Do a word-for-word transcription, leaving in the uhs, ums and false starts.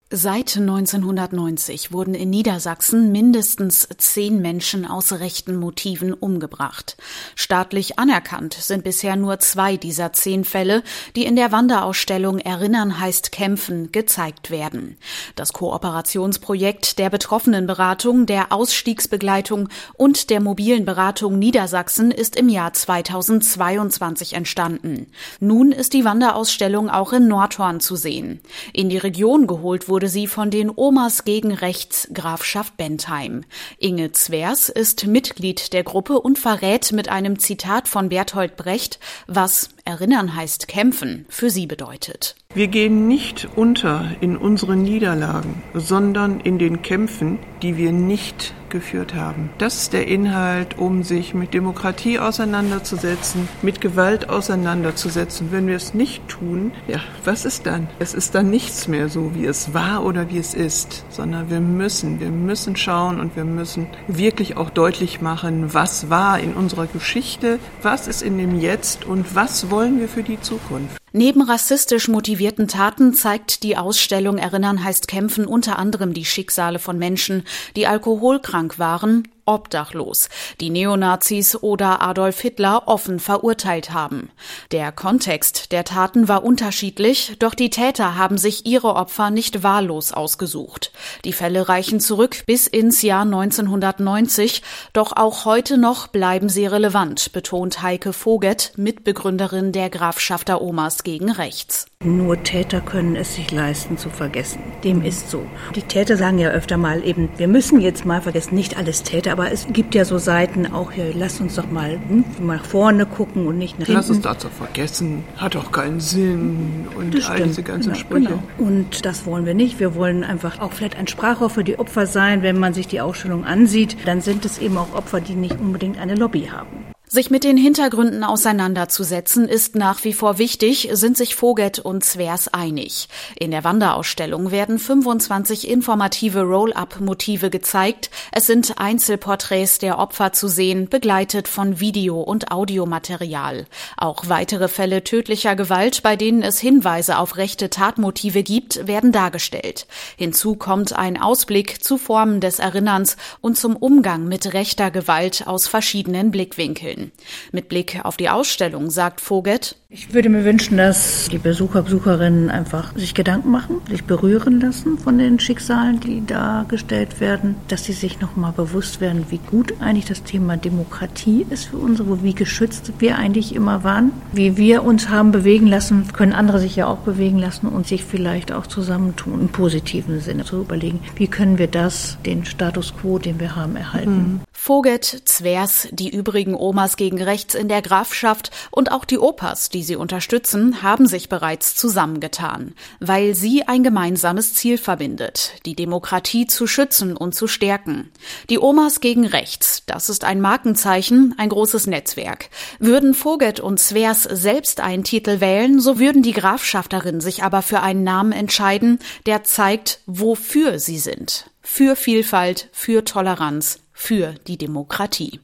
Seit neunzehnhundertneunzig wurden in Niedersachsen mindestens zehn Menschen aus rechten Motiven umgebracht. Staatlich anerkannt sind bisher nur zwei dieser zehn Fälle, die in der Wanderausstellung Erinnern heißt kämpfen gezeigt werden. Das Kooperationsprojekt der Betroffenenberatung, der Ausstiegsbegleitung und der mobilen Beratung Niedersachsen ist im Jahr zweitausendzweiundzwanzig entstanden. Nun ist die Wanderausstellung auch in Nordhorn zu sehen. In die Region geholt wurde wurde sie von den Omas gegen Rechts Grafschaft Bentheim. Inge Zwers ist Mitglied der Gruppe und verrät mit einem Zitat von Bertolt Brecht, was Erinnern heißt kämpfen für sie bedeutet. Wir gehen nicht unter in unseren Niederlagen, sondern in den Kämpfen, die wir nicht geführt haben. Das ist der Inhalt, um sich mit Demokratie auseinanderzusetzen, mit Gewalt auseinanderzusetzen. Wenn wir es nicht tun, ja, was ist dann? Es ist dann nichts mehr so, wie es war oder wie es ist, sondern wir müssen, wir müssen schauen und wir müssen wirklich auch deutlich machen, was war in unserer Geschichte, was ist in dem Jetzt und was wollen wir für die Zukunft. Neben rassistisch motivierten Taten zeigt die Ausstellung Erinnern heißt kämpfen unter anderem die Schicksale von Menschen, die alkoholkrank waren, obdachlos, die Neonazis oder Adolf Hitler offen verurteilt haben. Der Kontext der Taten war unterschiedlich, doch die Täter haben sich ihre Opfer nicht wahllos ausgesucht. Die Fälle reichen zurück bis ins Jahr neunzehnhundertneunzig, doch auch heute noch bleiben sie relevant, betont Heike Voget, Mitbegründerin der Grafschafter Omas gegen Rechts. Nur Täter können es sich leisten zu vergessen. Dem ist so. Die Täter sagen ja öfter mal eben, wir müssen jetzt mal vergessen, nicht alles Täter, aber es gibt ja so Seiten auch, ja, lass uns doch mal hm, nach vorne gucken und nicht nach hinten. Lass uns dazu vergessen, hat doch keinen Sinn und das all stimmt, diese ganzen genau, Sprüche. Genau. Und das wollen wir nicht. Wir wollen einfach auch vielleicht ein Sprachrohr für die Opfer sein. Wenn man sich die Ausstellung ansieht, dann sind es eben auch Opfer, die nicht unbedingt eine Lobby haben. Sich mit den Hintergründen auseinanderzusetzen ist nach wie vor wichtig, sind sich Voget und Zwers einig. In der Wanderausstellung werden fünfundzwanzig informative Roll-up-Motive gezeigt. Es sind Einzelporträts der Opfer zu sehen, begleitet von Video- und Audiomaterial. Auch weitere Fälle tödlicher Gewalt, bei denen es Hinweise auf rechte Tatmotive gibt, werden dargestellt. Hinzu kommt ein Ausblick zu Formen des Erinnerns und zum Umgang mit rechter Gewalt aus verschiedenen Blickwinkeln. Mit Blick auf die Ausstellung sagt Voget: Ich würde mir wünschen, dass die Besucher, Besucherinnen einfach sich Gedanken machen, sich berühren lassen von den Schicksalen, die dargestellt werden, dass sie sich nochmal bewusst werden, wie gut eigentlich das Thema Demokratie ist für unsere, wie geschützt wir eigentlich immer waren, wie wir uns haben bewegen lassen, können andere sich ja auch bewegen lassen und sich vielleicht auch zusammentun, im positiven Sinne zu überlegen, wie können wir das, den Status quo, den wir haben, erhalten. Mhm. Voget, Zwers, die übrigen Omas gegen Rechts in der Grafschaft und auch die Opas, die sie unterstützen, haben sich bereits zusammengetan, weil sie ein gemeinsames Ziel verbindet, die Demokratie zu schützen und zu stärken. Die Omas gegen Rechts, das ist ein Markenzeichen, ein großes Netzwerk. Würden Voget und Zwers selbst einen Titel wählen, so würden die Grafschafterinnen sich aber für einen Namen entscheiden, der zeigt, wofür sie sind. Für Vielfalt, für Toleranz, für die Demokratie.